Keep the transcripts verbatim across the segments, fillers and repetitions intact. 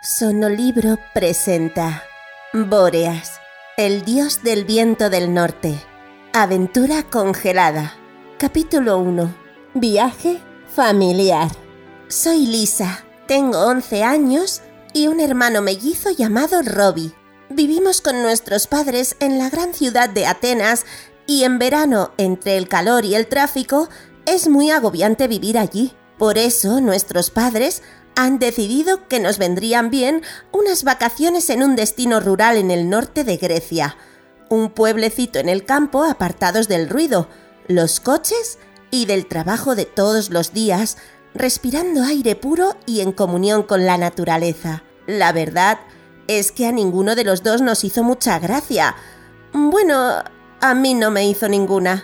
Sonolibro presenta Bóreas, el dios del viento del norte. Aventura congelada. Capítulo uno. Viaje familiar. Soy Lisa, tengo once años y un hermano mellizo llamado Robbie. Vivimos con nuestros padres en la gran ciudad de Atenas y en verano, entre el calor y el tráfico, es muy agobiante vivir allí. Por eso nuestros padres han decidido que nos vendrían bien unas vacaciones en un destino rural en el norte de Grecia, un pueblecito en el campo apartados del ruido, los coches y del trabajo de todos los días, respirando aire puro y en comunión con la naturaleza. La verdad es que a ninguno de los dos nos hizo mucha gracia. Bueno, a mí no me hizo ninguna.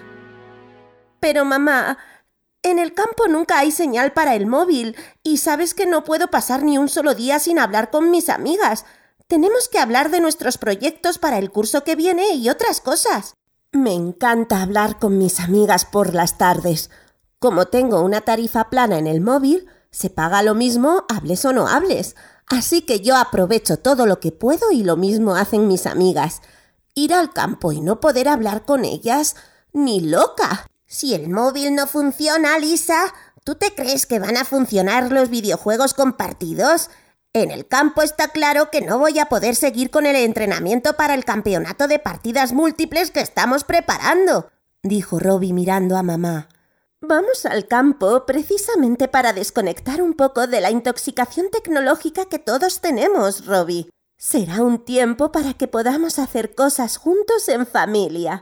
Pero mamá, en el campo nunca hay señal para el móvil y sabes que no puedo pasar ni un solo día sin hablar con mis amigas. Tenemos que hablar de nuestros proyectos para el curso que viene y otras cosas. Me encanta hablar con mis amigas por las tardes. Como tengo una tarifa plana en el móvil, se paga lo mismo hables o no hables. Así que yo aprovecho todo lo que puedo y lo mismo hacen mis amigas. Ir al campo y no poder hablar con ellas, ni loca. Si el móvil no funciona, Lisa, ¿tú te crees que van a funcionar los videojuegos compartidos? En el campo está claro que no voy a poder seguir con el entrenamiento para el campeonato de partidas múltiples que estamos preparando, dijo Robbie mirando a mamá. Vamos al campo precisamente para desconectar un poco de la intoxicación tecnológica que todos tenemos, Robbie. Será un tiempo para que podamos hacer cosas juntos en familia.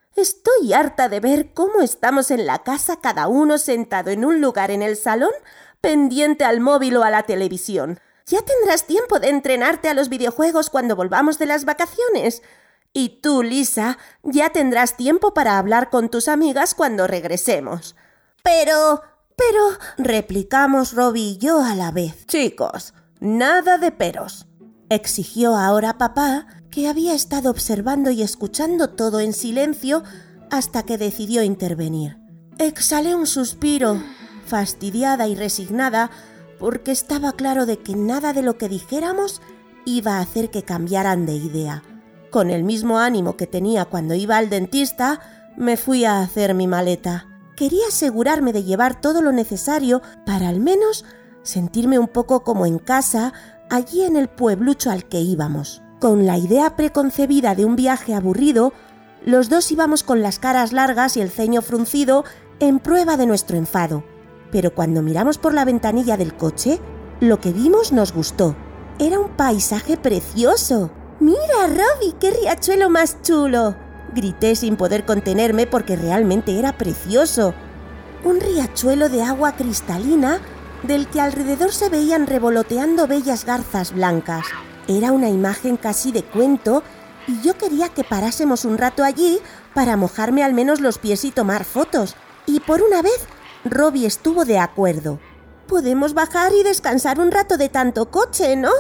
Estoy harta de ver cómo estamos en la casa cada uno sentado en un lugar en el salón, pendiente al móvil o a la televisión. Ya tendrás tiempo de entrenarte a los videojuegos cuando volvamos de las vacaciones. Y tú, Lisa, ya tendrás tiempo para hablar con tus amigas cuando regresemos. Pero, pero, replicamos Robbie y yo a la vez. Chicos, nada de peros, exigió ahora papá, que había estado observando y escuchando todo en silencio hasta que decidió intervenir. Exhalé un suspiro, fastidiada y resignada, porque estaba claro de que nada de lo que dijéramos iba a hacer que cambiaran de idea. Con el mismo ánimo que tenía cuando iba al dentista, me fui a hacer mi maleta. Quería asegurarme de llevar todo lo necesario para al menos sentirme un poco como en casa allí en el pueblucho al que íbamos. Con la idea preconcebida de un viaje aburrido, los dos íbamos con las caras largas y el ceño fruncido en prueba de nuestro enfado. Pero cuando miramos por la ventanilla del coche, lo que vimos nos gustó. Era un paisaje precioso. ¡Mira, Robbie, qué riachuelo más chulo!, grité sin poder contenerme porque realmente era precioso. Un riachuelo de agua cristalina del que alrededor se veían revoloteando bellas garzas blancas. Era una imagen casi de cuento y yo quería que parásemos un rato allí para mojarme al menos los pies y tomar fotos. Y por una vez, Robbie estuvo de acuerdo. Podemos bajar y descansar un rato de tanto coche, ¿no?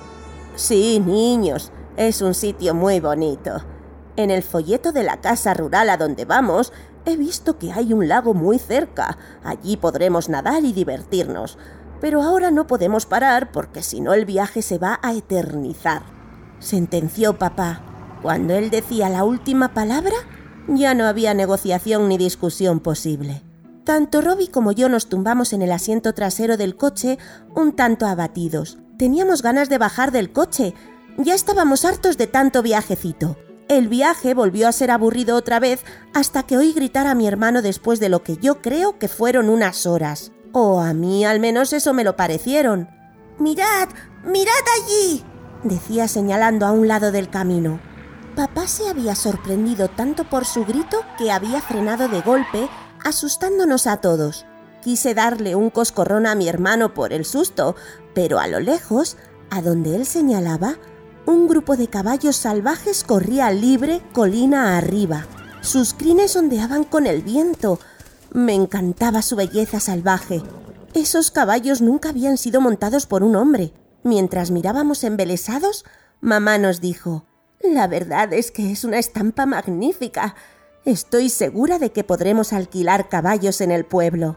Sí, niños, es un sitio muy bonito. En el folleto de la casa rural a donde vamos, he visto que hay un lago muy cerca. Allí podremos nadar y divertirnos. Pero ahora no podemos parar porque si no el viaje se va a eternizar, sentenció papá. Cuando él decía la última palabra, ya no había negociación ni discusión posible. Tanto Robbie como yo nos tumbamos en el asiento trasero del coche un tanto abatidos. Teníamos ganas de bajar del coche. Ya estábamos hartos de tanto viajecito. El viaje volvió a ser aburrido otra vez hasta que oí gritar a mi hermano después de lo que yo creo que fueron unas horas. O a mí al menos eso me lo parecieron. ¡Mirad! ¡Mirad allí!, decía señalando a un lado del camino. Papá se había sorprendido tanto por su grito que había frenado de golpe, asustándonos a todos. Quise darle un coscorrón a mi hermano por el susto, pero a lo lejos, a donde él señalaba, un grupo de caballos salvajes corría libre colina arriba. Sus crines ondeaban con el viento. Me encantaba su belleza salvaje. Esos caballos nunca habían sido montados por un hombre. Mientras mirábamos embelesados, mamá nos dijo: «La verdad es que es una estampa magnífica. Estoy segura de que podremos alquilar caballos en el pueblo».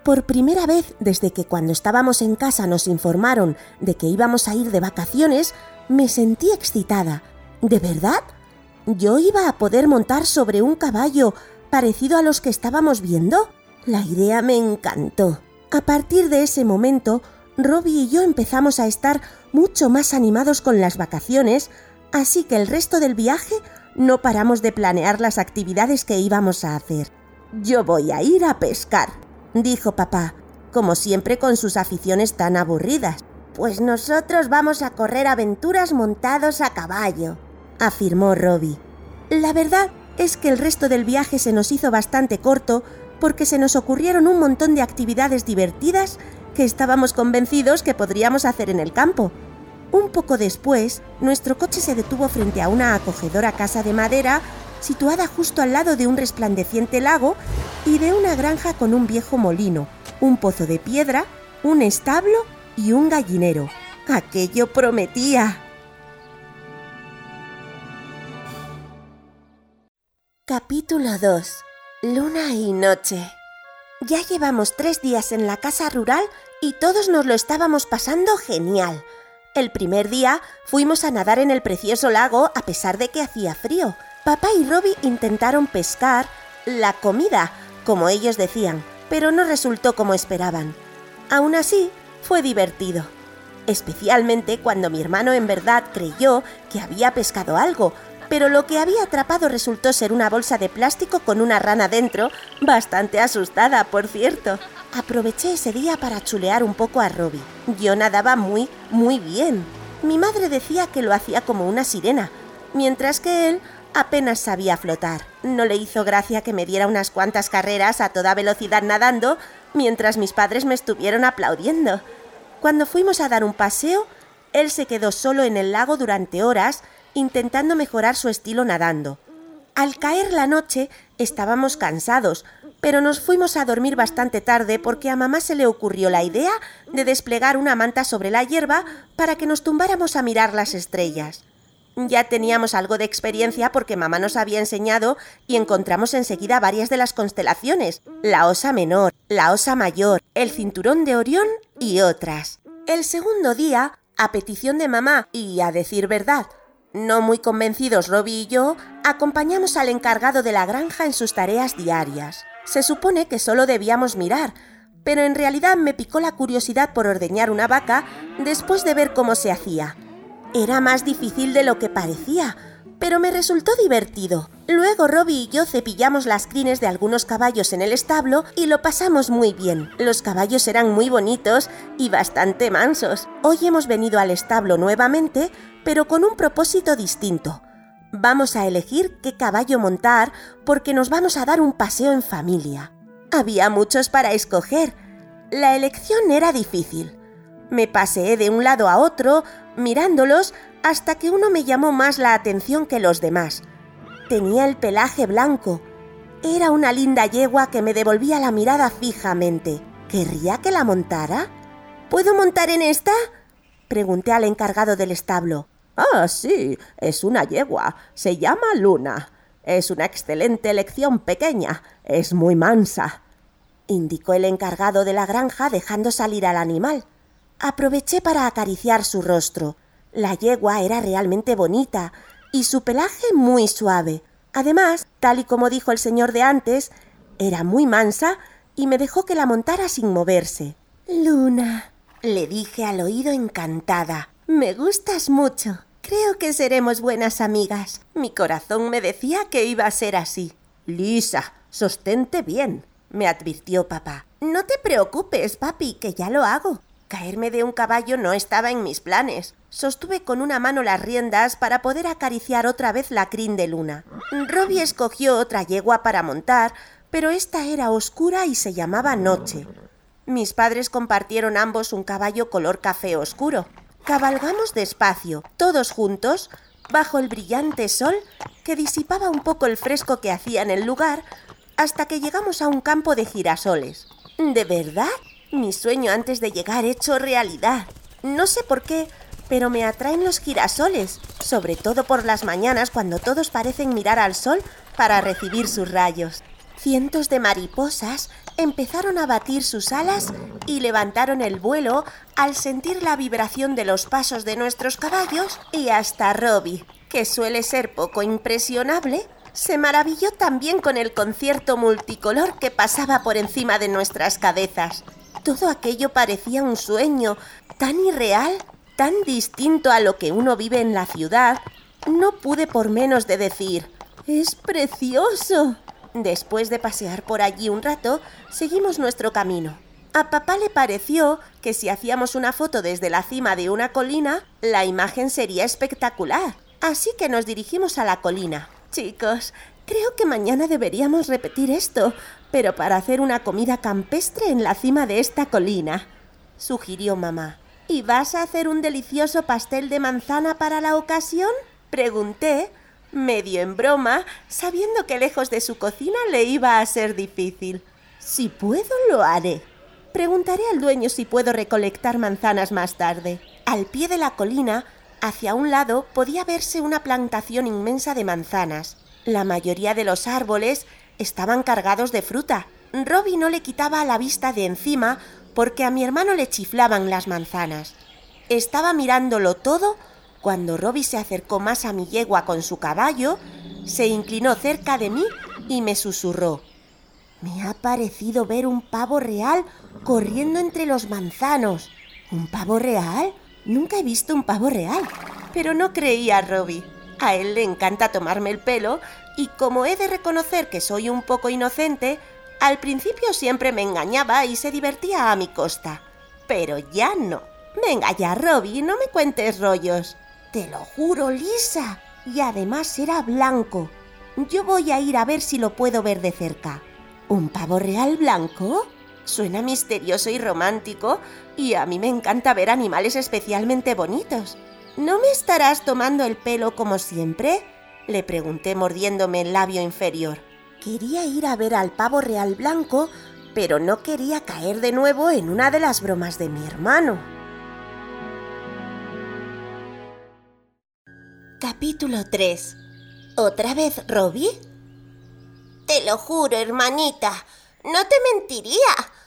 Por primera vez desde que cuando estábamos en casa nos informaron de que íbamos a ir de vacaciones, me sentí excitada. ¿De verdad? ¿Yo iba a poder montar sobre un caballo parecido a los que estábamos viendo? La idea me encantó. A partir de ese momento, Robbie y yo empezamos a estar mucho más animados con las vacaciones, así que el resto del viaje no paramos de planear las actividades que íbamos a hacer. «Yo voy a ir a pescar», dijo papá, como siempre con sus aficiones tan aburridas. «Pues nosotros vamos a correr aventuras montados a caballo», afirmó Robbie. La verdad es que el resto del viaje se nos hizo bastante corto porque se nos ocurrieron un montón de actividades divertidas que estábamos convencidos que podríamos hacer en el campo. Un poco después, nuestro coche se detuvo frente a una acogedora casa de madera situada justo al lado de un resplandeciente lago y de una granja con un viejo molino, un pozo de piedra, un establo y un gallinero. Aquello prometía. Capítulo dos. Luna y noche. Ya llevamos tres días en la casa rural y todos nos lo estábamos pasando genial. El primer día fuimos a nadar en el precioso lago a pesar de que hacía frío. Papá y Robbie intentaron pescar la comida, como ellos decían, pero no resultó como esperaban. Aún así, fue divertido. Especialmente cuando mi hermano en verdad creyó que había pescado algo, pero lo que había atrapado resultó ser una bolsa de plástico con una rana dentro, bastante asustada, por cierto. Aproveché ese día para chulear un poco a Robbie. Yo nadaba muy, muy bien. Mi madre decía que lo hacía como una sirena, mientras que él apenas sabía flotar. No le hizo gracia que me diera unas cuantas carreras a toda velocidad nadando, mientras mis padres me estuvieron aplaudiendo. Cuando fuimos a dar un paseo, él se quedó solo en el lago durante horas, intentando mejorar su estilo nadando. Al caer la noche, estábamos cansados, pero nos fuimos a dormir bastante tarde porque a mamá se le ocurrió la idea de desplegar una manta sobre la hierba para que nos tumbáramos a mirar las estrellas. Ya teníamos algo de experiencia porque mamá nos había enseñado y encontramos enseguida varias de las constelaciones, la Osa Menor, la Osa Mayor, el Cinturón de Orión y otras. El segundo día, a petición de mamá y a decir verdad, no muy convencidos Robbie y yo, acompañamos al encargado de la granja en sus tareas diarias. Se supone que solo debíamos mirar, pero en realidad me picó la curiosidad por ordeñar una vaca después de ver cómo se hacía. Era más difícil de lo que parecía, pero me resultó divertido. Luego Robbie y yo cepillamos las crines de algunos caballos en el establo y lo pasamos muy bien. Los caballos eran muy bonitos y bastante mansos. Hoy hemos venido al establo nuevamente, pero con un propósito distinto. Vamos a elegir qué caballo montar porque nos vamos a dar un paseo en familia. Había muchos para escoger. La elección era difícil. Me paseé de un lado a otro, mirándolos, hasta que uno me llamó más la atención que los demás. Tenía el pelaje blanco. Era una linda yegua que me devolvía la mirada fijamente. ¿Querría que la montara? ¿Puedo montar en esta?, pregunté al encargado del establo. «Ah, sí, es una yegua. Se llama Luna. Es una excelente elección pequeña. Es muy mansa», indicó el encargado de la granja dejando salir al animal. Aproveché para acariciar su rostro. La yegua era realmente bonita y su pelaje muy suave. Además, tal y como dijo el señor de antes, era muy mansa y me dejó que la montara sin moverse. «Luna», le dije al oído encantada, «me gustas mucho. Creo que seremos buenas amigas». Mi corazón me decía que iba a ser así. «Lisa, sostente bien», me advirtió papá. «No te preocupes, papi, que ya lo hago». Caerme de un caballo no estaba en mis planes. Sostuve con una mano las riendas para poder acariciar otra vez la crin de Luna. Robbie escogió otra yegua para montar, pero esta era oscura y se llamaba Noche. Mis padres compartieron ambos un caballo color café oscuro. Cabalgamos despacio, todos juntos, bajo el brillante sol que disipaba un poco el fresco que hacía en el lugar, hasta que llegamos a un campo de girasoles. ¿De verdad? Mi sueño antes de llegar hecho realidad. No sé por qué, pero me atraen los girasoles, sobre todo por las mañanas cuando todos parecen mirar al sol para recibir sus rayos. Cientos de mariposas empezaron a batir sus alas y levantaron el vuelo al sentir la vibración de los pasos de nuestros caballos, y hasta Robbie, que suele ser poco impresionable, se maravilló también con el concierto multicolor que pasaba por encima de nuestras cabezas. Todo aquello parecía un sueño, tan irreal, tan distinto a lo que uno vive en la ciudad. No pude por menos de decir: ¡es precioso! Después de pasear por allí un rato, seguimos nuestro camino. A papá le pareció que si hacíamos una foto desde la cima de una colina, la imagen sería espectacular. Así que nos dirigimos a la colina. Chicos, creo que mañana deberíamos repetir esto, pero para hacer una comida campestre en la cima de esta colina, sugirió mamá. ¿Y vas a hacer un delicioso pastel de manzana para la ocasión?, pregunté, medio en broma, sabiendo que lejos de su cocina le iba a ser difícil. Si puedo, lo haré. Preguntaré al dueño si puedo recolectar manzanas más tarde. Al pie de la colina, hacia un lado, podía verse una plantación inmensa de manzanas. La mayoría de los árboles estaban cargados de fruta. Robbie no le quitaba la vista de encima porque a mi hermano le chiflaban las manzanas. Estaba mirándolo todo cuando Robbie se acercó más a mi yegua con su caballo, se inclinó cerca de mí y me susurró: «Me ha parecido ver un pavo real corriendo entre los manzanos». ¿Un pavo real? Nunca he visto un pavo real. Pero no creía a Robbie. A él le encanta tomarme el pelo y como he de reconocer que soy un poco inocente, al principio siempre me engañaba y se divertía a mi costa. Pero ya no. Venga ya, Robbie, no me cuentes rollos. Te lo juro, Lisa. Y además era blanco. Yo voy a ir a ver si lo puedo ver de cerca. ¿Un pavo real blanco? Suena misterioso y romántico, y a mí me encanta ver animales especialmente bonitos. ¿No me estarás tomando el pelo como siempre?, le pregunté mordiéndome el labio inferior. Quería ir a ver al pavo real blanco, pero no quería caer de nuevo en una de las bromas de mi hermano. Capítulo tres. ¿Otra vez Robbie? Te lo juro, hermanita, no te mentiría.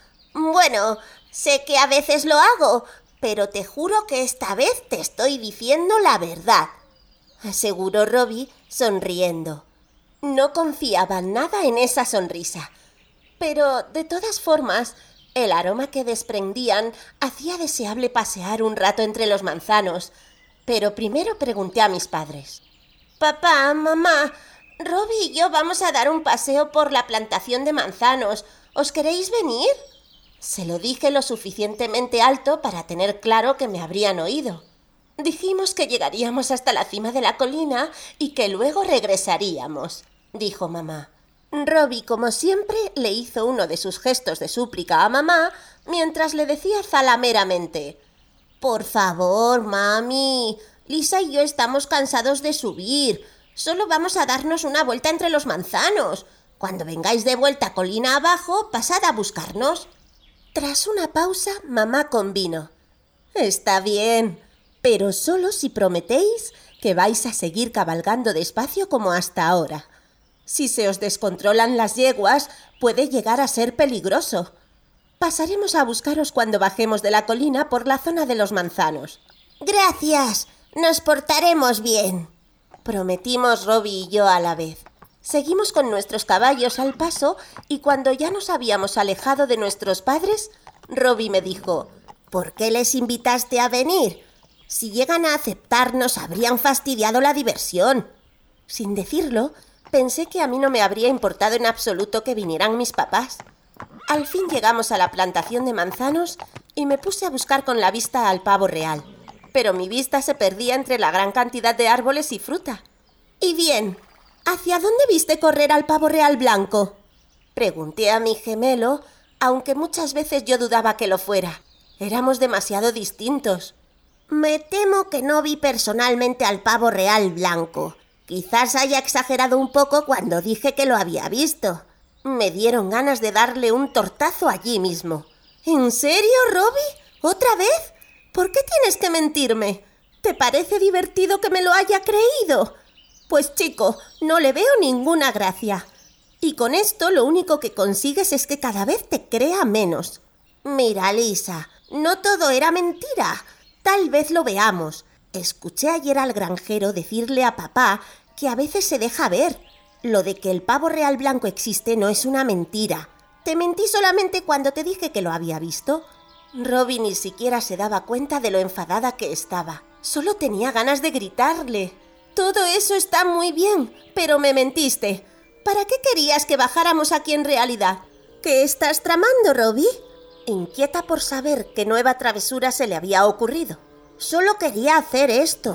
Bueno, sé que a veces lo hago, pero te juro que esta vez te estoy diciendo la verdad, aseguró Robbie sonriendo. No confiaba nada en esa sonrisa, pero de todas formas, el aroma que desprendían hacía deseable pasear un rato entre los manzanos. Pero primero pregunté a mis padres: «Papá, mamá, Robbie y yo vamos a dar un paseo por la plantación de manzanos. ¿Os queréis venir?». Se lo dije lo suficientemente alto para tener claro que me habrían oído. Dijimos que llegaríamos hasta la cima de la colina y que luego regresaríamos, dijo mamá. Robbie, como siempre, le hizo uno de sus gestos de súplica a mamá mientras le decía zalameramente: «Por favor, mami, Lisa y yo estamos cansados de subir. Solo vamos a darnos una vuelta entre los manzanos. Cuando vengáis de vuelta colina abajo, pasad a buscarnos». Tras una pausa, mamá convino: «Está bien, pero solo si prometéis que vais a seguir cabalgando despacio como hasta ahora. Si se os descontrolan las yeguas, puede llegar a ser peligroso. Pasaremos a buscaros cuando bajemos de la colina por la zona de los manzanos». «Gracias, nos portaremos bien», prometimos Robbie y yo a la vez. Seguimos con nuestros caballos al paso y cuando ya nos habíamos alejado de nuestros padres, Robbie me dijo: «¿Por qué les invitaste a venir? Si llegan a aceptarnos, habrían fastidiado la diversión». Sin decirlo, pensé que a mí no me habría importado en absoluto que vinieran mis papás. Al fin llegamos a la plantación de manzanos y me puse a buscar con la vista al pavo real, pero mi vista se perdía entre la gran cantidad de árboles y fruta. «Y bien, ¿hacia dónde viste correr al pavo real blanco?», pregunté a mi gemelo, aunque muchas veces yo dudaba que lo fuera. Éramos demasiado distintos. «Me temo que no vi personalmente al pavo real blanco. Quizás haya exagerado un poco cuando dije que lo había visto». Me dieron ganas de darle un tortazo allí mismo. «¿En serio, Robbie? ¿Otra vez? ¿Por qué tienes que mentirme? ¿Te parece divertido que me lo haya creído? Pues chico, no le veo ninguna gracia. Y con esto lo único que consigues es que cada vez te crea menos. Mira, Lisa, no todo era mentira. Tal vez lo veamos. Escuché ayer al granjero decirle a papá que a veces se deja ver. Lo de que el pavo real blanco existe no es una mentira. Te mentí solamente cuando te dije que lo había visto. Robbie ni siquiera se daba cuenta de lo enfadada que estaba. Solo tenía ganas de gritarle. Todo eso está muy bien, pero me mentiste. ¿Para qué querías que bajáramos aquí en realidad? ¿Qué estás tramando, Robbie? Inquieta por saber qué nueva travesura se le había ocurrido. Solo quería hacer esto,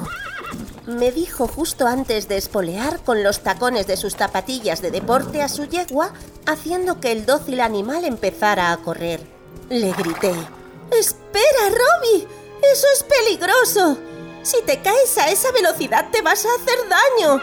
me dijo justo antes de espolear con los tacones de sus zapatillas de deporte a su yegua, haciendo que el dócil animal empezara a correr. Le grité: ¡Espera, Robbie! ¡Eso es peligroso! Si te caes a esa velocidad te vas a hacer daño.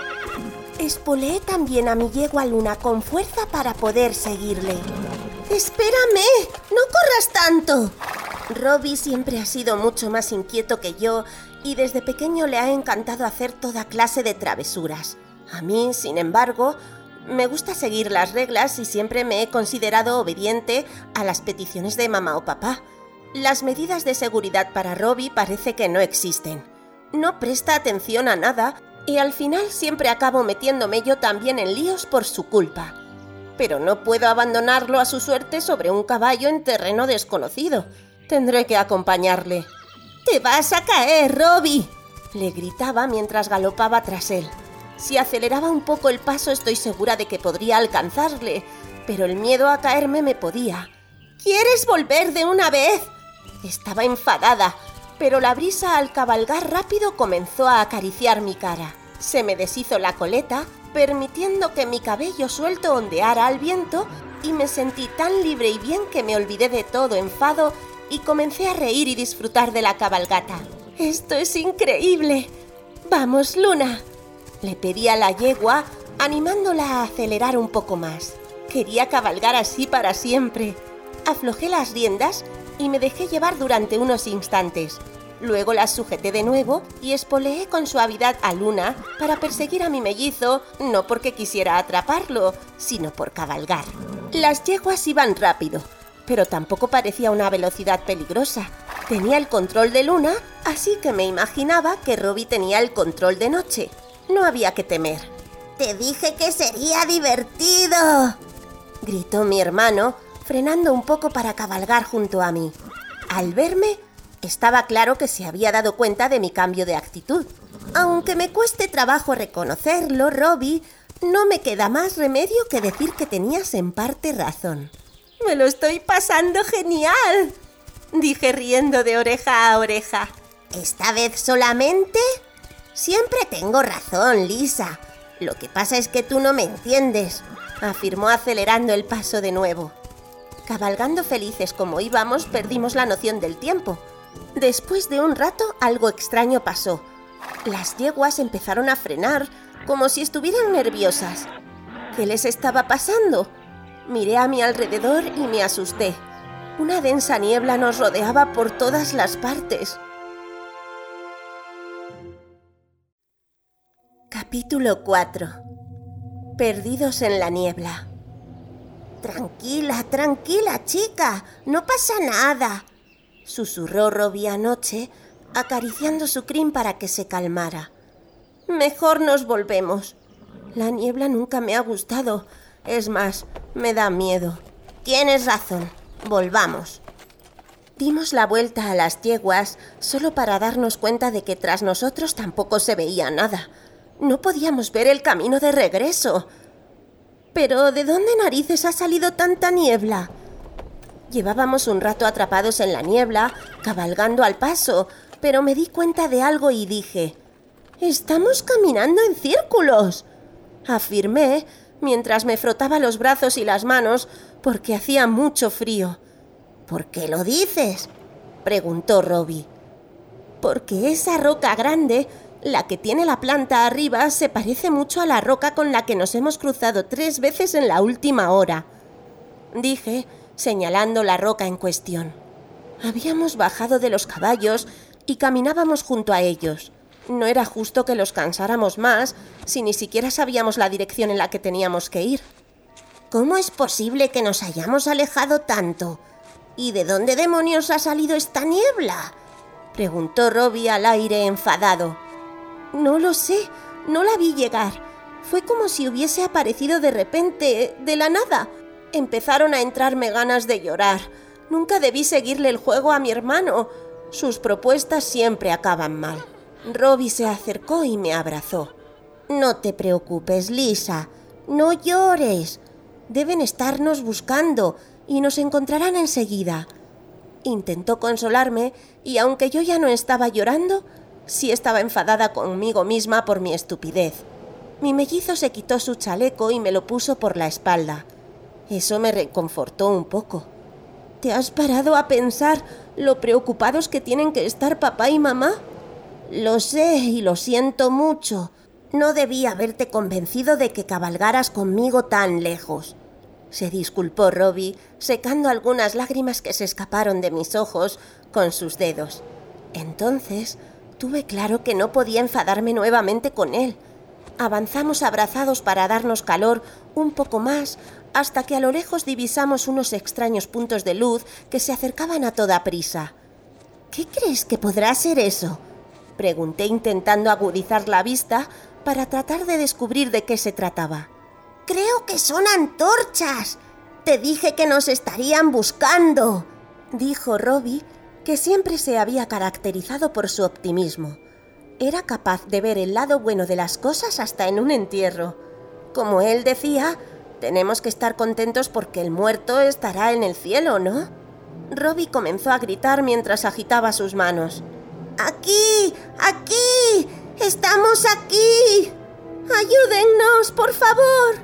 Espoleé también a mi yegua Luna con fuerza para poder seguirle. ¡Espérame! ¡No corras tanto! Robbie siempre ha sido mucho más inquieto que yo y desde pequeño le ha encantado hacer toda clase de travesuras. A mí, sin embargo, me gusta seguir las reglas y siempre me he considerado obediente a las peticiones de mamá o papá. Las medidas de seguridad para Robbie parece que no existen. No presta atención a nada y al final siempre acabo metiéndome yo también en líos por su culpa. Pero no puedo abandonarlo a su suerte sobre un caballo en terreno desconocido. Tendré que acompañarle. ¡Te vas a caer, Robbie!, le gritaba mientras galopaba tras él. Si aceleraba un poco el paso estoy segura de que podría alcanzarle, pero el miedo a caerme me podía. ¿Quieres volver de una vez? Estaba enfadada, pero la brisa al cabalgar rápido comenzó a acariciar mi cara. Se me deshizo la coleta, permitiendo que mi cabello suelto ondeara al viento, y me sentí tan libre y bien que me olvidé de todo enfado y comencé a reír y disfrutar de la cabalgata. ¡Esto es increíble! ¡Vamos, Luna!, le pedí a la yegua, animándola a acelerar un poco más. Quería cabalgar así para siempre. Aflojé las riendas y me dejé llevar durante unos instantes. Luego las sujeté de nuevo y espoleé con suavidad a Luna para perseguir a mi mellizo, no porque quisiera atraparlo, sino por cabalgar. Las yeguas iban rápido, pero tampoco parecía una velocidad peligrosa. Tenía el control de Luna, así que me imaginaba que Robbie tenía el control de Noche. No había que temer. «Te dije que sería divertido», gritó mi hermano, frenando un poco para cabalgar junto a mí. Al verme, estaba claro que se había dado cuenta de mi cambio de actitud. Aunque me cueste trabajo reconocerlo, Robbie, no me queda más remedio que decir que tenías en parte razón. «Me lo estoy pasando genial», dije riendo de oreja a oreja. «¿Esta vez solamente?» «Siempre tengo razón, Lisa. Lo que pasa es que tú no me entiendes», afirmó acelerando el paso de nuevo. Cabalgando felices como íbamos, perdimos la noción del tiempo. Después de un rato, algo extraño pasó. Las yeguas empezaron a frenar, como si estuvieran nerviosas. ¿Qué les estaba pasando? Miré a mi alrededor y me asusté. Una densa niebla nos rodeaba por todas las partes. Capítulo cuatro. Perdidos en la niebla. «Tranquila, tranquila, chica, no pasa nada», susurró Robbie anoche, acariciando su crin para que se calmara. «Mejor nos volvemos. La niebla nunca me ha gustado. Es más, me da miedo». «Tienes razón. Volvamos». Dimos la vuelta a las yeguas solo para darnos cuenta de que tras nosotros tampoco se veía nada. No podíamos ver el camino de regreso. ¿Pero de dónde narices ha salido tanta niebla? Llevábamos un rato atrapados en la niebla, cabalgando al paso, pero me di cuenta de algo y dije: «Estamos caminando en círculos», afirmé mientras me frotaba los brazos y las manos porque hacía mucho frío. «¿Por qué lo dices?», preguntó Robbie. «Porque esa roca grande, la que tiene la planta arriba, se parece mucho a la roca con la que nos hemos cruzado tres veces en la última hora», dije, señalando la roca en cuestión. Habíamos bajado de los caballos y caminábamos junto a ellos. No era justo que los cansáramos más si ni siquiera sabíamos la dirección en la que teníamos que ir. ¿Cómo es posible que nos hayamos alejado tanto? ¿Y de dónde demonios ha salido esta niebla?, preguntó Robbie al aire enfadado. No lo sé, no la vi llegar. Fue como si hubiese aparecido de repente, de la nada. Empezaron a entrarme ganas de llorar. Nunca debí seguirle el juego a mi hermano. Sus propuestas siempre acaban mal. Robbie se acercó y me abrazó. No te preocupes, Lisa. No llores. Deben estarnos buscando y nos encontrarán enseguida. Intentó consolarme y aunque yo ya no estaba llorando, sí estaba enfadada conmigo misma por mi estupidez. Mi mellizo se quitó su chaleco y me lo puso por la espalda. Eso me reconfortó un poco. ¿Te has parado a pensar lo preocupados que tienen que estar papá y mamá? Lo sé y lo siento mucho. No debí haberte convencido de que cabalgaras conmigo tan lejos. Se disculpó Robbie, secando algunas lágrimas que se escaparon de mis ojos con sus dedos. Entonces tuve claro que no podía enfadarme nuevamente con él. Avanzamos abrazados para darnos calor un poco más, hasta que a lo lejos divisamos unos extraños puntos de luz que se acercaban a toda prisa. ¿Qué crees que podrá ser eso?, pregunté intentando agudizar la vista para tratar de descubrir de qué se trataba. Creo que son antorchas. Te dije que nos estarían buscando, dijo Robbie, que siempre se había caracterizado por su optimismo. Era capaz de ver el lado bueno de las cosas hasta en un entierro. Como él decía, tenemos que estar contentos porque el muerto estará en el cielo, ¿no? Robbie comenzó a gritar mientras agitaba sus manos. ¡Aquí! ¡Aquí! ¡Estamos aquí! ¡Ayúdennos, por favor!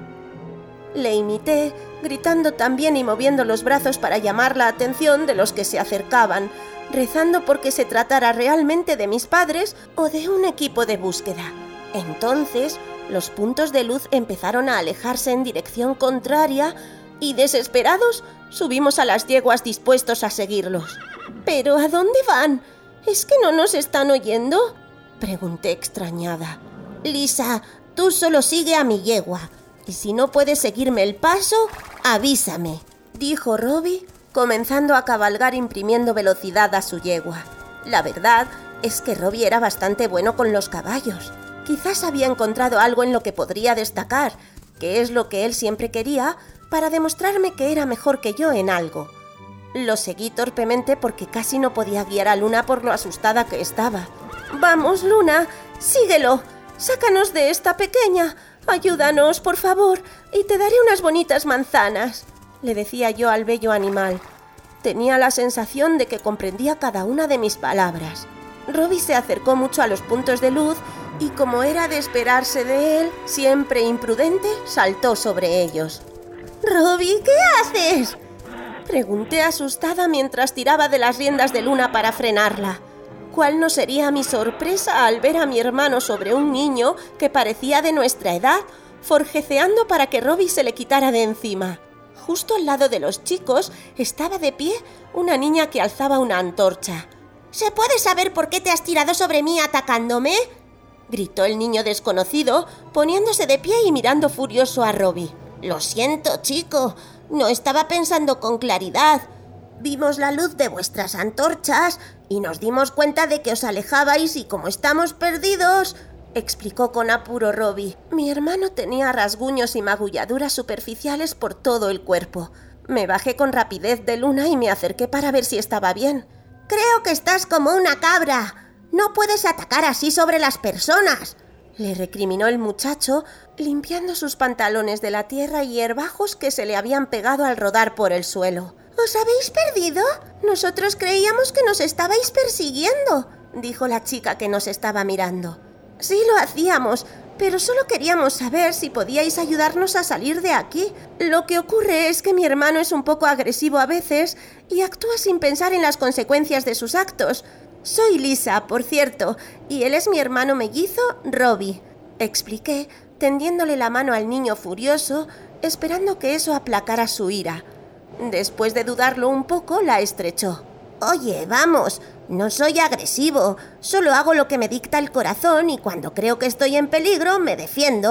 Le imité, gritando también y moviendo los brazos para llamar la atención de los que se acercaban, rezando porque se tratara realmente de mis padres o de un equipo de búsqueda. Entonces, los puntos de luz empezaron a alejarse en dirección contraria y, desesperados, subimos a las yeguas dispuestos a seguirlos. ¿Pero a dónde van? ¿Es que no nos están oyendo?, pregunté extrañada. Lisa, tú solo sigue a mi yegua. Y si no puedes seguirme el paso, avísame, dijo Robbie, comenzando a cabalgar imprimiendo velocidad a su yegua. La verdad es que Robbie era bastante bueno con los caballos. Quizás había encontrado algo en lo que podría destacar, que es lo que él siempre quería, para demostrarme que era mejor que yo en algo. Lo seguí torpemente porque casi no podía guiar a Luna por lo asustada que estaba. «Vamos, Luna, síguelo, sácanos de esta pequeña. Ayúdanos, por favor, y te daré unas bonitas manzanas», le decía yo al bello animal. Tenía la sensación de que comprendía cada una de mis palabras. Robbie se acercó mucho a los puntos de luz y, como era de esperarse de él, siempre imprudente, saltó sobre ellos. «Robbie, ¿qué haces?», pregunté asustada mientras tiraba de las riendas de Luna para frenarla. ¿Cuál no sería mi sorpresa al ver a mi hermano sobre un niño que parecía de nuestra edad, forjeceando para que Robbie se le quitara de encima? Justo al lado de los chicos estaba de pie una niña que alzaba una antorcha. «¿Se puede saber por qué te has tirado sobre mí atacándome?», gritó el niño desconocido, poniéndose de pie y mirando furioso a Robbie. «Lo siento, chico, no estaba pensando con claridad. Vimos la luz de vuestras antorchas y nos dimos cuenta de que os alejabais y como estamos perdidos», explicó con apuro Robbie. Mi hermano tenía rasguños y magulladuras superficiales por todo el cuerpo. Me bajé con rapidez de Luna y me acerqué para ver si estaba bien. «Creo que estás como una cabra. No puedes atacar así sobre las personas», le recriminó el muchacho, limpiando sus pantalones de la tierra y hierbajos que se le habían pegado al rodar por el suelo. «¿Os habéis perdido? Nosotros creíamos que nos estabais persiguiendo», dijo la chica que nos estaba mirando. «Sí lo hacíamos, pero solo queríamos saber si podíais ayudarnos a salir de aquí. Lo que ocurre es que mi hermano es un poco agresivo a veces y actúa sin pensar en las consecuencias de sus actos. Soy Lisa, por cierto, y él es mi hermano mellizo, Robbie», expliqué, tendiéndole la mano al niño furioso, esperando que eso aplacara su ira. Después de dudarlo un poco, la estrechó. «Oye, vamos, no soy agresivo, solo hago lo que me dicta el corazón y cuando creo que estoy en peligro me defiendo.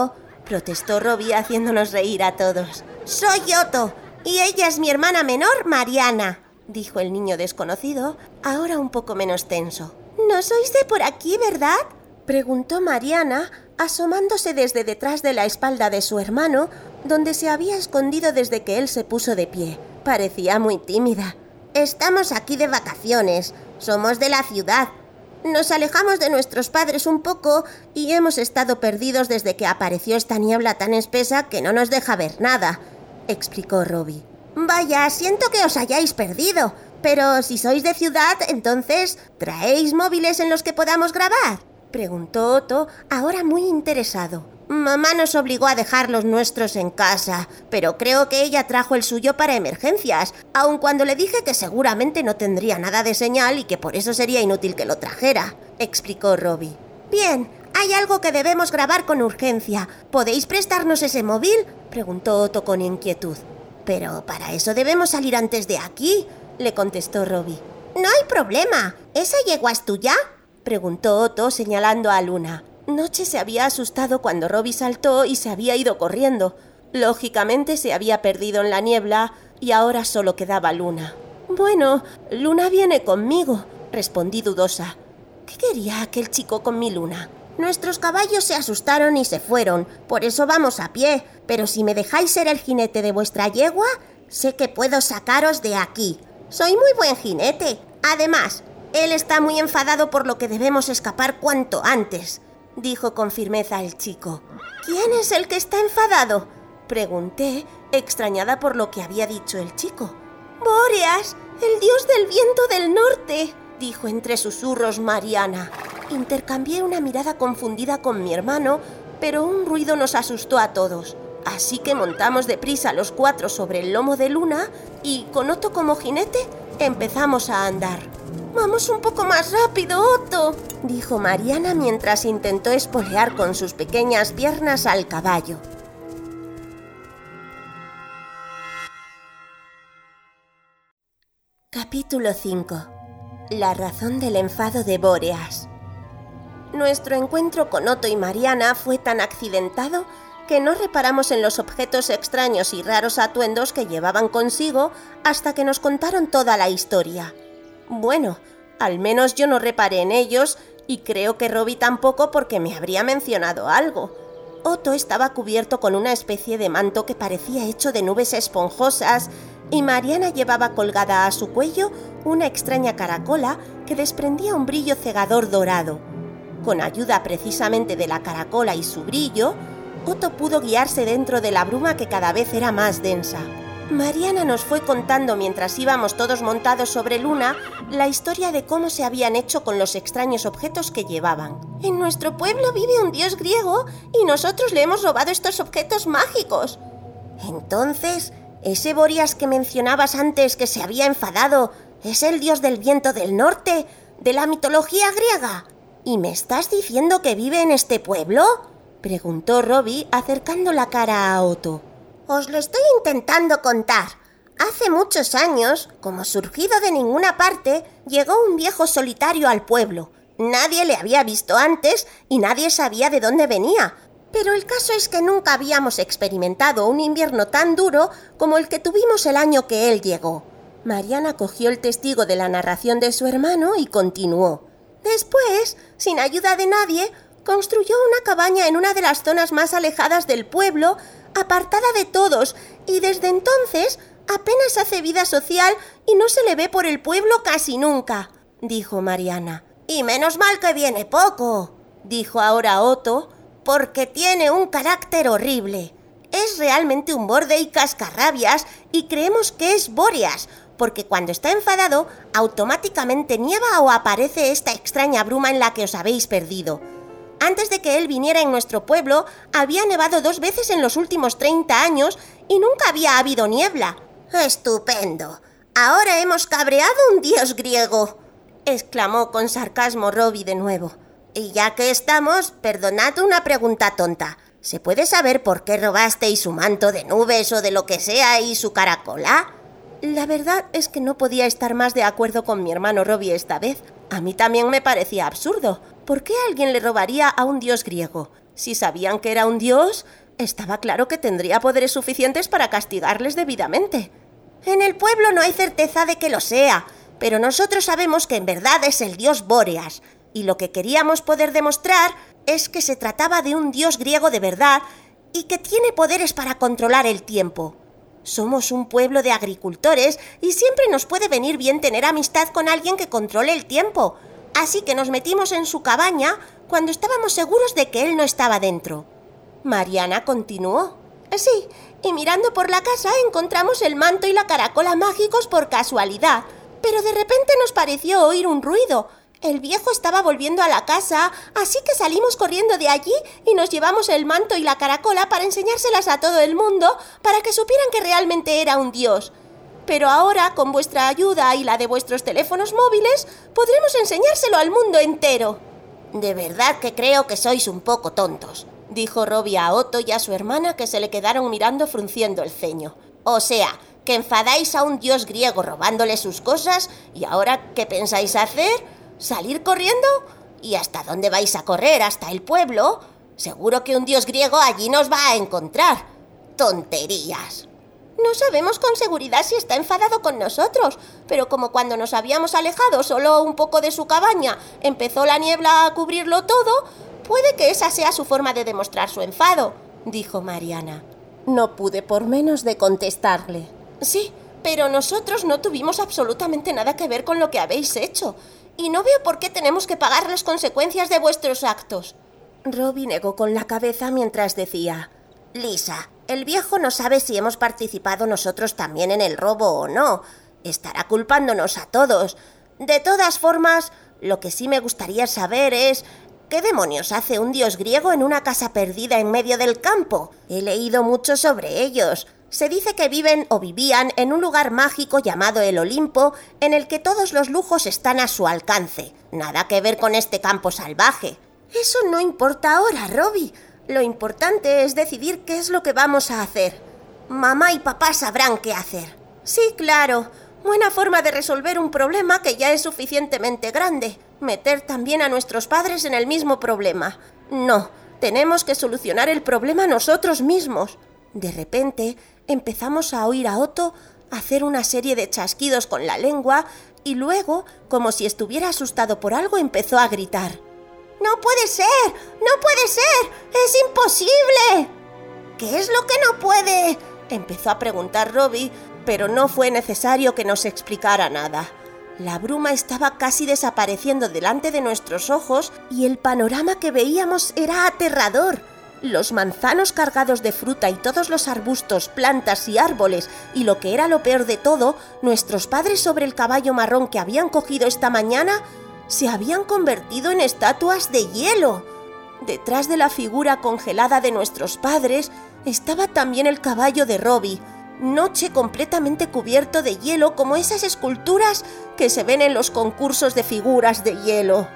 protestó Robbie haciéndonos reír a todos. Soy Otto y ella es mi hermana menor, Mariana, dijo el niño desconocido, ahora un poco menos tenso. ¿No sois de por aquí, verdad?, preguntó Mariana, asomándose desde detrás de la espalda de su hermano, donde se había escondido desde que él se puso de pie. Parecía muy tímida. Estamos aquí de vacaciones. Somos de la ciudad. Nos alejamos de nuestros padres un poco y hemos estado perdidos desde que apareció esta niebla tan espesa que no nos deja ver nada, explicó Robbie. Vaya, siento que os hayáis perdido, pero si sois de ciudad, entonces, ¿traéis móviles en los que podamos grabar?, preguntó Otto, ahora muy interesado. Mamá nos obligó a dejar los nuestros en casa, pero creo que ella trajo el suyo para emergencias, aun cuando le dije que seguramente no tendría nada de señal y que por eso sería inútil que lo trajera, explicó Robbie. Bien, hay algo que debemos grabar con urgencia. ¿Podéis prestarnos ese móvil?, preguntó Otto con inquietud. Pero para eso debemos salir antes de aquí, le contestó Robbie. No hay problema. ¿Esa yegua es tuya?, preguntó Otto señalando a Luna. Noche se había asustado cuando Robbie saltó y se había ido corriendo. Lógicamente se había perdido en la niebla y ahora solo quedaba Luna. Bueno, Luna viene conmigo, respondí dudosa. ¿Qué quería aquel chico con mi Luna? Nuestros caballos se asustaron y se fueron, por eso vamos a pie, pero si me dejáis ser el jinete de vuestra yegua, sé que puedo sacaros de aquí. Soy muy buen jinete. Además, él está muy enfadado por lo que debemos escapar cuanto antes, dijo con firmeza el chico. ¿Quién es el que está enfadado?, pregunté, extrañada por lo que había dicho el chico. Bóreas, el dios del viento del norte, dijo entre susurros Mariana. Intercambié una mirada confundida con mi hermano, pero un ruido nos asustó a todos. Así que montamos deprisa los cuatro sobre el lomo de Luna y, con Otto como jinete, empezamos a andar. «Vamos un poco más rápido, Otto», dijo Mariana mientras intentó espolear con sus pequeñas piernas al caballo. Capítulo cinco. La razón del enfado de Bóreas. Nuestro encuentro con Otto y Mariana fue tan accidentado que no reparamos en los objetos extraños y raros atuendos que llevaban consigo hasta que nos contaron toda la historia. Bueno, al menos yo no reparé en ellos y creo que Robbie tampoco porque me habría mencionado algo. Otto estaba cubierto con una especie de manto que parecía hecho de nubes esponjosas y Mariana llevaba colgada a su cuello una extraña caracola que desprendía un brillo cegador dorado. Con ayuda precisamente de la caracola y su brillo, Otto pudo guiarse dentro de la bruma que cada vez era más densa. Mariana nos fue contando mientras íbamos todos montados sobre Luna la historia de cómo se habían hecho con los extraños objetos que llevaban. En nuestro pueblo vive un dios griego y nosotros le hemos robado estos objetos mágicos. Entonces, ese Bóreas que mencionabas antes que se había enfadado es el dios del viento del norte, de la mitología griega. ¿Y me estás diciendo que vive en este pueblo?, preguntó Robbie acercando la cara a Otto. Os lo estoy intentando contar. Hace muchos años, como surgido de ninguna parte, llegó un viejo solitario al pueblo. Nadie le había visto antes y nadie sabía de dónde venía. Pero el caso es que nunca habíamos experimentado un invierno tan duro como el que tuvimos el año que él llegó. Mariana cogió el testigo de la narración de su hermano y continuó. Después, sin ayuda de nadie, construyó una cabaña en una de las zonas más alejadas del pueblo, apartada de todos, y desde entonces apenas hace vida social y no se le ve por el pueblo casi nunca, dijo Mariana. Y menos mal que viene poco, dijo ahora Otto, porque tiene un carácter horrible. Es realmente un borde y cascarrabias y creemos que es Bóreas, porque cuando está enfadado automáticamente nieva o aparece esta extraña bruma en la que os habéis perdido. Antes de que él viniera en nuestro pueblo, había nevado dos veces en los últimos treinta años y nunca había habido niebla. ¡Estupendo! Ahora hemos cabreado un dios griego, exclamó con sarcasmo Robbie de nuevo. Y ya que estamos, perdonad una pregunta tonta. ¿Se puede saber por qué robasteis su manto de nubes o de lo que sea y su caracola? La verdad es que no podía estar más de acuerdo con mi hermano Robbie esta vez. A mí también me parecía absurdo. ¿Por qué alguien le robaría a un dios griego? Si sabían que era un dios, Estaba claro que tendría poderes suficientes para castigarles debidamente. En el pueblo no hay certeza de que lo sea, pero nosotros sabemos que en verdad es el dios Bóreas, y lo que queríamos poder demostrar es que se trataba de un dios griego de verdad y que tiene poderes para controlar el tiempo. Somos un pueblo de agricultores y siempre nos puede venir bien tener amistad con alguien que controle el tiempo, así que nos metimos en su cabaña cuando estábamos seguros de que él no estaba dentro. Mariana continuó. Sí, y mirando por la casa encontramos el manto y la caracola mágicos por casualidad, pero de repente nos pareció oír un ruido. El viejo estaba volviendo a la casa, así que salimos corriendo de allí y nos llevamos el manto y la caracola para enseñárselas a todo el mundo, para que supieran que realmente era un dios. Pero ahora, con vuestra ayuda y la de vuestros teléfonos móviles, podremos enseñárselo al mundo entero. De verdad que creo que sois un poco tontos, dijo Robbie a Otto y a su hermana, que se le quedaron mirando frunciendo el ceño. O sea, que enfadáis a un dios griego robándole sus cosas y ahora, ¿qué pensáis hacer? ¿Salir corriendo? ¿Y hasta dónde vais a correr? ¿Hasta el pueblo? Seguro que un dios griego allí nos va a encontrar. ¡Tonterías! No sabemos con seguridad si está enfadado con nosotros, pero como cuando nos habíamos alejado solo un poco de su cabaña empezó la niebla a cubrirlo todo, puede que esa sea su forma de demostrar su enfado, dijo Mariana. No pude por menos de contestarle. Sí, pero nosotros no tuvimos absolutamente nada que ver con lo que habéis hecho, y no veo por qué tenemos que pagar las consecuencias de vuestros actos. Robbie negó con la cabeza mientras decía: Lisa, el viejo no sabe si hemos participado nosotros también en el robo o no. Estará culpándonos a todos. De todas formas, lo que sí me gustaría saber es ¿qué demonios hace un dios griego en una casa perdida en medio del campo? He leído mucho sobre ellos. Se dice que viven o vivían en un lugar mágico llamado el Olimpo, en el que todos los lujos están a su alcance. Nada que ver con este campo salvaje. Eso no importa ahora, Robbie. Lo importante es decidir qué es lo que vamos a hacer. Mamá y papá sabrán qué hacer. Sí, claro. Buena forma de resolver un problema que ya es suficientemente grande. Meter también a nuestros padres en el mismo problema. No, tenemos que solucionar el problema nosotros mismos. De repente, empezamos a oír a Otto hacer una serie de chasquidos con la lengua y luego, como si estuviera asustado por algo, empezó a gritar. ¡No puede ser! ¡No puede ser! ¡Es imposible! ¿Qué es lo que no puede? Empezó a preguntar Robbie, pero no fue necesario que nos explicara nada. La bruma estaba casi desapareciendo delante de nuestros ojos y el panorama que veíamos era aterrador. Los manzanos cargados de fruta y todos los arbustos, plantas y árboles, y lo que era lo peor de todo, nuestros padres sobre el caballo marrón que habían cogido esta mañana, se habían convertido en estatuas de hielo. Detrás de la figura congelada de nuestros padres estaba también el caballo de Robbie, noche completamente cubierto de hielo como esas esculturas que se ven en los concursos de figuras de hielo.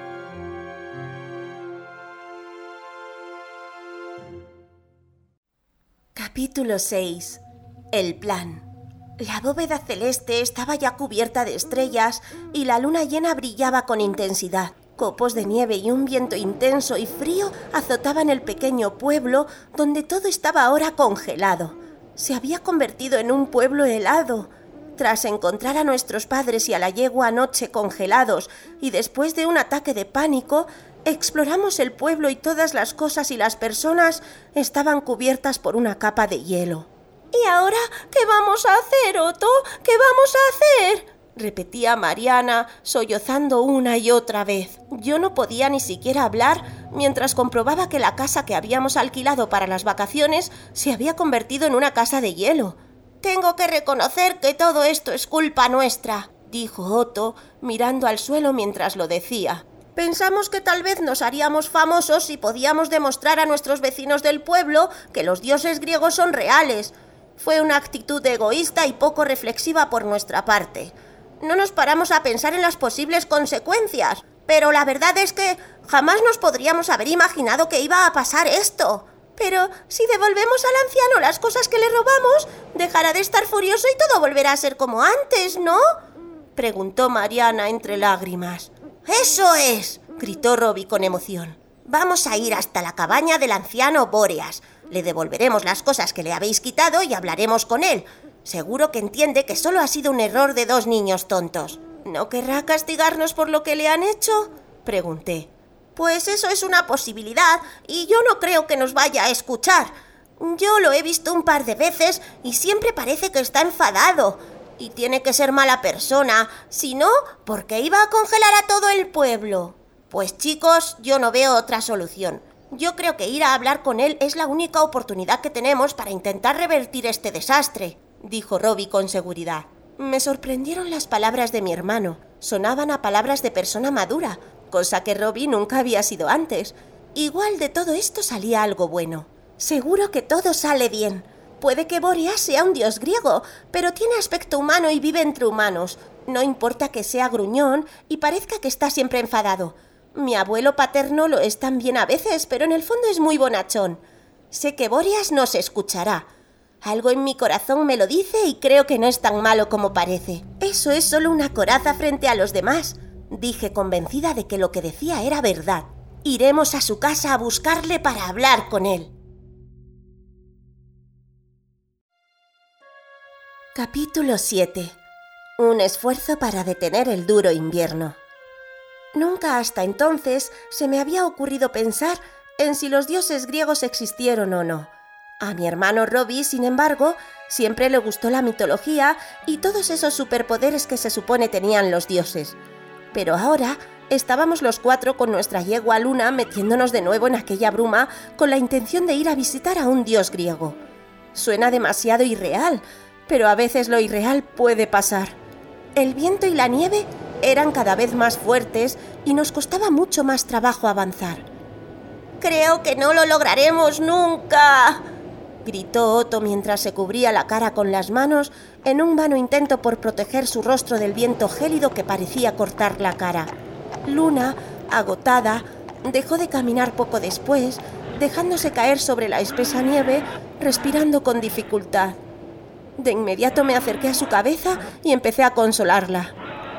Capítulo seis. El plan. La bóveda celeste estaba ya cubierta de estrellas y la luna llena brillaba con intensidad. Copos de nieve y un viento intenso y frío azotaban el pequeño pueblo donde todo estaba ahora congelado. Se había convertido en un pueblo helado. Tras encontrar a nuestros padres y a la yegua anoche congelados y después de un ataque de pánico, exploramos el pueblo y todas las cosas y las personas estaban cubiertas por una capa de hielo. ¿Y ahora qué vamos a hacer, Otto? ¿Qué vamos a hacer?, repetía Mariana, sollozando una y otra vez. Yo no podía ni siquiera hablar mientras comprobaba que la casa que habíamos alquilado para las vacaciones se había convertido en una casa de hielo. Tengo que reconocer que todo esto es culpa nuestra, dijo Otto, mirando al suelo mientras lo decía. Pensamos que tal vez nos haríamos famosos si podíamos demostrar a nuestros vecinos del pueblo que los dioses griegos son reales. Fue una actitud egoísta y poco reflexiva por nuestra parte. No nos paramos a pensar en las posibles consecuencias, pero la verdad es que jamás nos podríamos haber imaginado que iba a pasar esto. Pero si devolvemos al anciano las cosas que le robamos, dejará de estar furioso y todo volverá a ser como antes, ¿no?, preguntó Mariana entre lágrimas. ¡Eso es!, gritó Robbie con emoción. Vamos a ir hasta la cabaña del anciano Bóreas. Le devolveremos las cosas que le habéis quitado y hablaremos con él. Seguro que entiende que solo ha sido un error de dos niños tontos. ¿No querrá castigarnos por lo que le han hecho?, pregunté. Pues eso es una posibilidad y yo no creo que nos vaya a escuchar. Yo lo he visto un par de veces y siempre parece que está enfadado. Y tiene que ser mala persona, si no, ¿por qué iba a congelar a todo el pueblo? Pues chicos, yo no veo otra solución. Yo creo que ir a hablar con él es la única oportunidad que tenemos para intentar revertir este desastre, dijo Robbie con seguridad. Me sorprendieron las palabras de mi hermano. Sonaban a palabras de persona madura, cosa que Robbie nunca había sido antes. Igual de todo esto salía algo bueno. Seguro que todo sale bien. Puede que Bóreas sea un dios griego, pero tiene aspecto humano y vive entre humanos. No importa que sea gruñón y parezca que está siempre enfadado. Mi abuelo paterno lo es también a veces, pero en el fondo es muy bonachón. Sé que Bóreas nos escuchará. Algo en mi corazón me lo dice y creo que no es tan malo como parece. Eso es solo una coraza frente a los demás, dije convencida de que lo que decía era verdad. Iremos a su casa a buscarle para hablar con él. Capítulo siete. Un esfuerzo para detener el duro invierno. Nunca hasta entonces se me había ocurrido pensar en si los dioses griegos existieron o no. A mi hermano Robbie, sin embargo, siempre le gustó la mitología y todos esos superpoderes que se supone tenían los dioses. Pero ahora estábamos los cuatro con nuestra yegua Luna metiéndonos de nuevo en aquella bruma con la intención de ir a visitar a un dios griego. Suena demasiado irreal, pero a veces lo irreal puede pasar. El viento y la nieve eran cada vez más fuertes y nos costaba mucho más trabajo avanzar. «Creo que no lo lograremos nunca», gritó Otto mientras se cubría la cara con las manos en un vano intento por proteger su rostro del viento gélido que parecía cortar la cara. Luna, agotada, dejó de caminar poco después, dejándose caer sobre la espesa nieve, respirando con dificultad. De inmediato me acerqué a su cabeza y empecé a consolarla.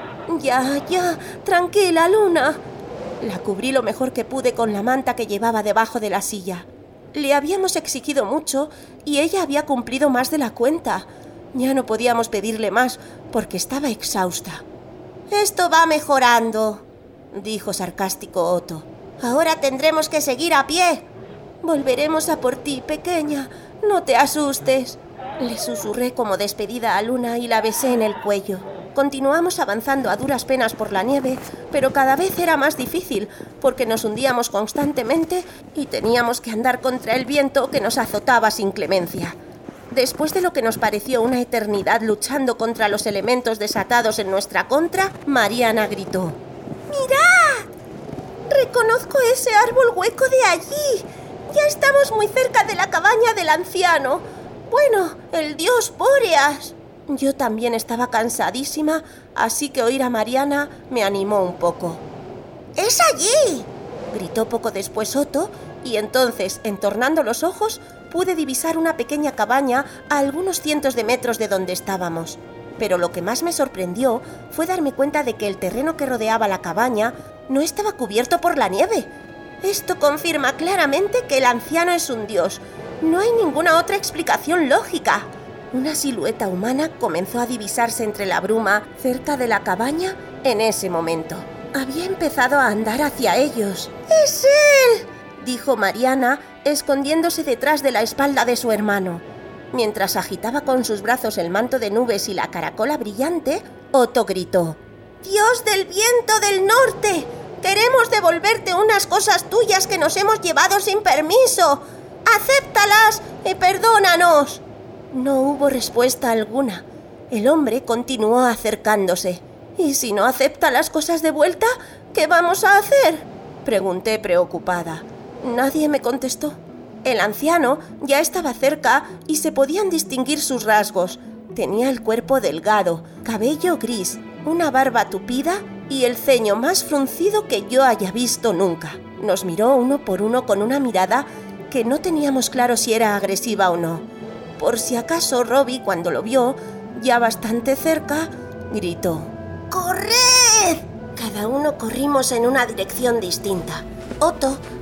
«Ya, ya, tranquila, Luna». La cubrí lo mejor que pude con la manta que llevaba debajo de la silla. Le habíamos exigido mucho y ella había cumplido más de la cuenta. Ya no podíamos pedirle más porque estaba exhausta. «Esto va mejorando», dijo sarcástico Otto. «Ahora tendremos que seguir a pie». «Volveremos a por ti, pequeña. No te asustes», le susurré como despedida a Luna y la besé en el cuello. Continuamos avanzando a duras penas por la nieve, pero cada vez era más difícil, porque nos hundíamos constantemente y teníamos que andar contra el viento que nos azotaba sin clemencia. Después de lo que nos pareció una eternidad luchando contra los elementos desatados en nuestra contra, Mariana gritó: «¡Mirad! Reconozco ese árbol hueco de allí. Ya estamos muy cerca de la cabaña del anciano. Bueno, el dios Bóreas». Yo también estaba cansadísima, así que oír a Mariana me animó un poco. «¡Es allí!», gritó poco después Otto, y entonces, entornando los ojos, pude divisar una pequeña cabaña a algunos cientos de metros de donde estábamos. Pero lo que más me sorprendió fue darme cuenta de que el terreno que rodeaba la cabaña no estaba cubierto por la nieve. Esto confirma claramente que el anciano es un dios. No hay ninguna otra explicación lógica. Una silueta humana comenzó a divisarse entre la bruma cerca de la cabaña en ese momento. Había empezado a andar hacia ellos. «¡Es él!», dijo Mariana, escondiéndose detrás de la espalda de su hermano. Mientras agitaba con sus brazos el manto de nubes y la caracola brillante, Otto gritó: «¡Dios del viento del norte! Queremos devolverte unas cosas tuyas que nos hemos llevado sin permiso. ¡Acéptalas y perdónanos!». No hubo respuesta alguna. El hombre continuó acercándose. «¿Y si no acepta las cosas de vuelta, qué vamos a hacer?», pregunté preocupada. Nadie me contestó. El anciano ya estaba cerca y se podían distinguir sus rasgos. Tenía el cuerpo delgado, cabello gris, una barba tupida y el ceño más fruncido que yo haya visto nunca. Nos miró uno por uno con una mirada que no teníamos claro si era agresiva o no. Por si acaso Robbie, cuando lo vio, ya bastante cerca, gritó: «¡Corred!». Cada uno corrimos en una dirección distinta. Otto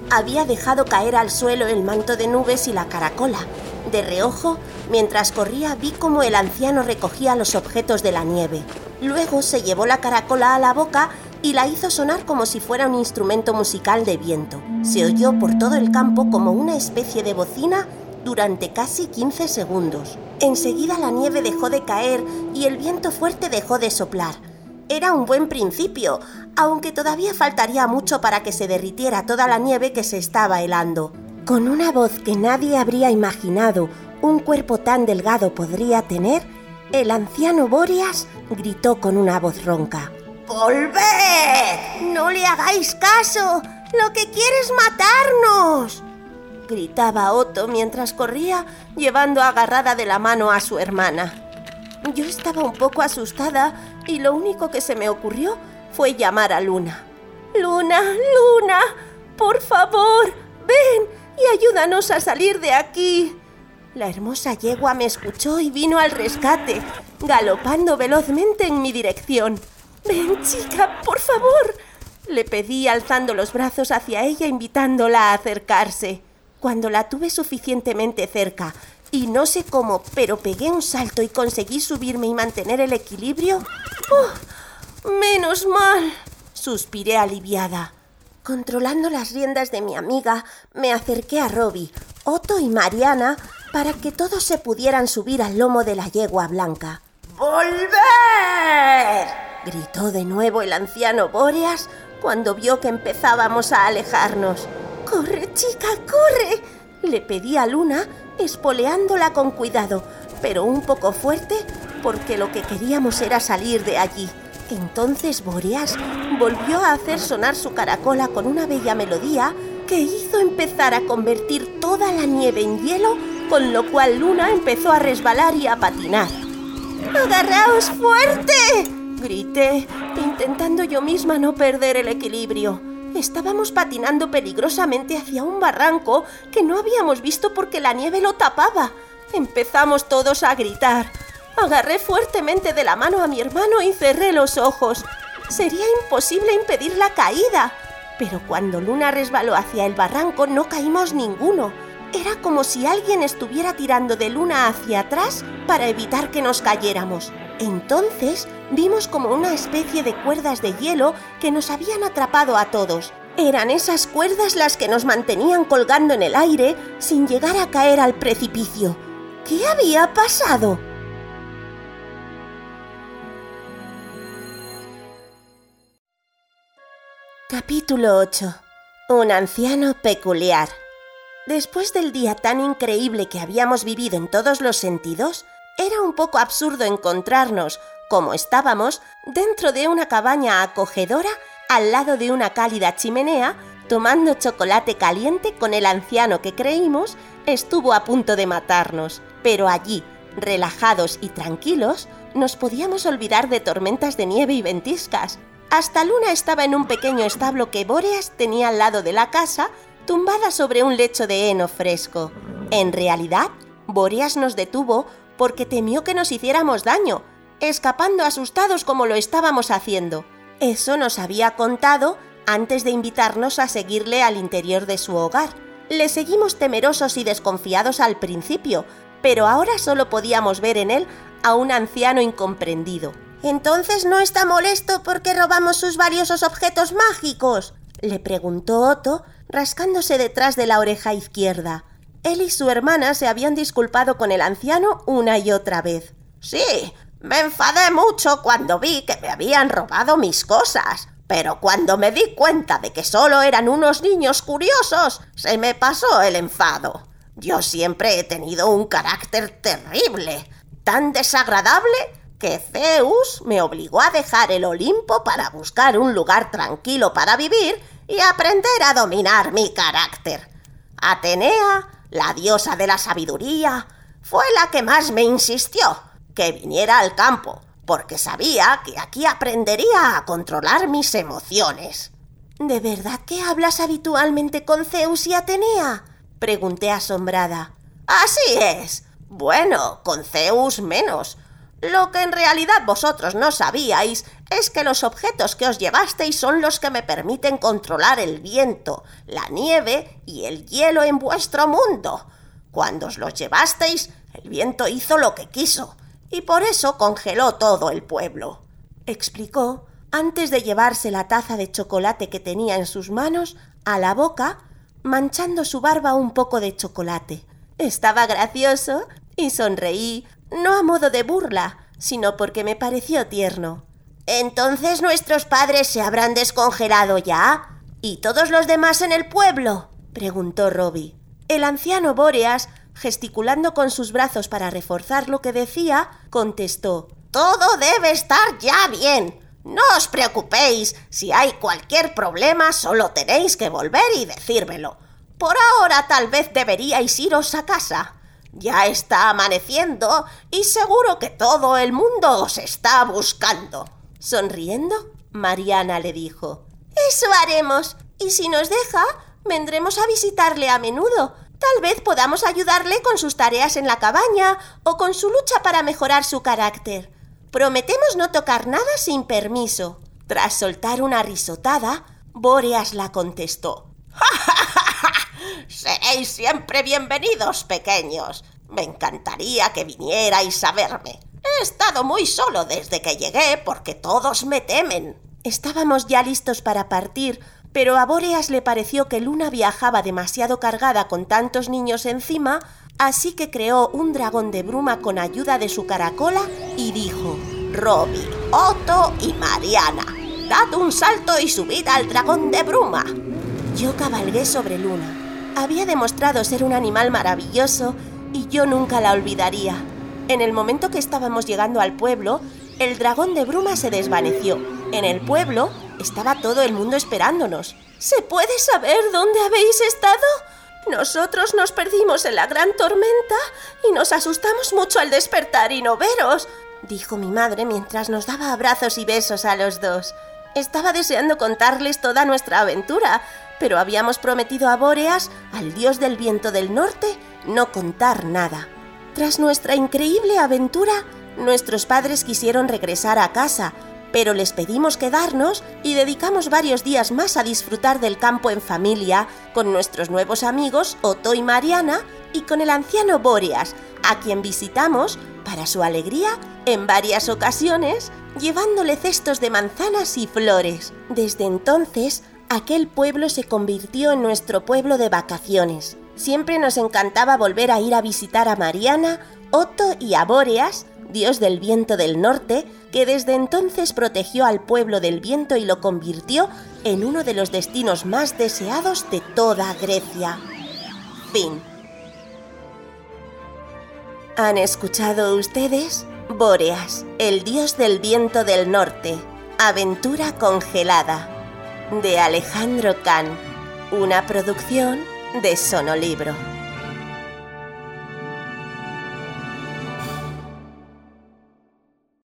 había dejado caer al suelo el manto de nubes y la caracola. De reojo, mientras corría, vi cómo el anciano recogía los objetos de la nieve. Luego se llevó la caracola a la boca y la hizo sonar como si fuera un instrumento musical de viento. Se oyó por todo el campo como una especie de bocina durante casi quince segundos. Enseguida la nieve dejó de caer y el viento fuerte dejó de soplar. Era un buen principio, aunque todavía faltaría mucho para que se derritiera toda la nieve que se estaba helando. Con una voz que nadie habría imaginado un cuerpo tan delgado podría tener, el anciano Bóreas gritó con una voz ronca: ¡Volved! ¡No le hagáis caso! ¡Lo que quiere es matarnos!, gritaba Otto mientras corría, llevando agarrada de la mano a su hermana. Yo estaba un poco asustada y lo único que se me ocurrió fue llamar a Luna. ¡Luna! ¡Luna! ¡Por favor! ¡Ven y ayúdanos a salir de aquí! La hermosa yegua me escuchó y vino al rescate, galopando velozmente en mi dirección. «Ven, chica, por favor», le pedí alzando los brazos hacia ella, invitándola a acercarse. Cuando la tuve suficientemente cerca, y no sé cómo, pero pegué un salto y conseguí subirme y mantener el equilibrio. ¡Oh, menos mal!, suspiré aliviada. Controlando las riendas de mi amiga, me acerqué a Robbie, Otto y Mariana para que todos se pudieran subir al lomo de la yegua blanca. ¡Volver!, gritó de nuevo el anciano Bóreas cuando vio que empezábamos a alejarnos. ¡Corre, chica, corre!, le pedí a Luna, espoleándola con cuidado, pero un poco fuerte, porque lo que queríamos era salir de allí. Entonces Bóreas volvió a hacer sonar su caracola con una bella melodía que hizo empezar a convertir toda la nieve en hielo, con lo cual Luna empezó a resbalar y a patinar. ¡Agarraos fuerte!, grité, intentando yo misma no perder el equilibrio. Estábamos patinando peligrosamente hacia un barranco que no habíamos visto porque la nieve lo tapaba. Empezamos todos a gritar. Agarré fuertemente de la mano a mi hermano y cerré los ojos. Sería imposible impedir la caída. Pero cuando Luna resbaló hacia el barranco no caímos ninguno. Era como si alguien estuviera tirando de Luna hacia atrás para evitar que nos cayéramos. Entonces vimos como una especie de cuerdas de hielo que nos habían atrapado a todos. Eran esas cuerdas las que nos mantenían colgando en el aire sin llegar a caer al precipicio. ¿Qué había pasado? Capítulo ocho. Un anciano peculiar. Después del día tan increíble que habíamos vivido en todos los sentidos, era un poco absurdo encontrarnos, como estábamos, dentro de una cabaña acogedora, al lado de una cálida chimenea, tomando chocolate caliente con el anciano que creímos estuvo a punto de matarnos. Pero allí, relajados y tranquilos, nos podíamos olvidar de tormentas de nieve y ventiscas. Hasta Luna estaba en un pequeño establo que Bóreas tenía al lado de la casa, tumbada sobre un lecho de heno fresco. En realidad, Bóreas nos detuvo porque temió que nos hiciéramos daño, escapando asustados como lo estábamos haciendo. Eso nos había contado antes de invitarnos a seguirle al interior de su hogar. Le seguimos temerosos y desconfiados al principio, pero ahora solo podíamos ver en él a un anciano incomprendido. «¿Entonces no está molesto porque robamos sus valiosos objetos mágicos?», le preguntó Otto, rascándose detrás de la oreja izquierda. Él y su hermana se habían disculpado con el anciano una y otra vez. «Sí, me enfadé mucho cuando vi que me habían robado mis cosas, pero cuando me di cuenta de que solo eran unos niños curiosos, se me pasó el enfado. Yo siempre he tenido un carácter terrible, tan desagradable que Zeus me obligó a dejar el Olimpo para buscar un lugar tranquilo para vivir y aprender a dominar mi carácter. Atenea, la diosa de la sabiduría, fue la que más me insistió que viniera al campo, porque sabía que aquí aprendería a controlar mis emociones». «¿De verdad que hablas habitualmente con Zeus y Atenea?», pregunté asombrada. «Así es. Bueno, con Zeus menos. Lo que en realidad vosotros no sabíais es que los objetos que os llevasteis son los que me permiten controlar el viento, la nieve y el hielo en vuestro mundo. Cuando os los llevasteis, el viento hizo lo que quiso y por eso congeló todo el pueblo, explicó antes de llevarse la taza de chocolate que tenía en sus manos a la boca, manchando su barba un poco de chocolate. Estaba gracioso y sonreí, no a modo de burla, sino porque me pareció tierno. ¿Entonces nuestros padres se habrán descongelado ya? ¿Y todos los demás en el pueblo?, preguntó Robbie. El anciano Bóreas, gesticulando con sus brazos para reforzar lo que decía, contestó: «Todo debe estar ya bien. No os preocupéis, si hay cualquier problema solo tenéis que volver y decírmelo. Por ahora tal vez deberíais iros a casa. Ya está amaneciendo y seguro que todo el mundo os está buscando». Sonriendo, Mariana le dijo: «Eso haremos, y si nos deja, vendremos a visitarle a menudo. Tal vez podamos ayudarle con sus tareas en la cabaña o con su lucha para mejorar su carácter. Prometemos no tocar nada sin permiso». Tras soltar una risotada, Bóreas la contestó: «Seréis siempre bienvenidos, pequeños. Me encantaría que vinierais a verme. He estado muy solo desde que llegué porque todos me temen». Estábamos ya listos para partir, pero a Bóreas le pareció que Luna viajaba demasiado cargada con tantos niños encima, así que creó un dragón de bruma con ayuda de su caracola y dijo: «Robbie, Otto y Mariana, dad un salto y subid al dragón de bruma». Yo cabalgué sobre Luna. Había demostrado ser un animal maravilloso y yo nunca la olvidaría. En el momento que estábamos llegando al pueblo, el dragón de bruma se desvaneció. En el pueblo estaba todo el mundo esperándonos. «¿Se puede saber dónde habéis estado? Nosotros nos perdimos en la gran tormenta y nos asustamos mucho al despertar y no veros», dijo mi madre mientras nos daba abrazos y besos a los dos. Estaba deseando contarles toda nuestra aventura, pero habíamos prometido a Bóreas, al dios del viento del norte, no contar nada. Tras nuestra increíble aventura, nuestros padres quisieron regresar a casa, pero les pedimos quedarnos y dedicamos varios días más a disfrutar del campo en familia, con nuestros nuevos amigos Otto y Mariana y con el anciano Bóreas, a quien visitamos, para su alegría, en varias ocasiones, llevándole cestos de manzanas y flores. Desde entonces, aquel pueblo se convirtió en nuestro pueblo de vacaciones. Siempre nos encantaba volver a ir a visitar a Mariana, Otto y a Bóreas, dios del viento del norte, que desde entonces protegió al pueblo del viento y lo convirtió en uno de los destinos más deseados de toda Grecia. Fin. ¿Han escuchado ustedes? Bóreas, el dios del viento del norte, aventura congelada, de Alejandro Can, una producción de Sonolibro.